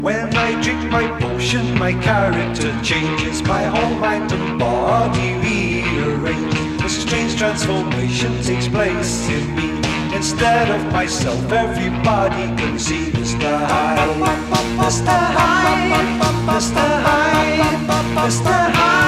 When I drink my potion, my character changes, my whole mind and body rearrange. A strange transformation takes place in me. Instead of myself, everybody can see Mr. Hyde. Mr. Hyde, Mr. Hyde, Mr. Hyde.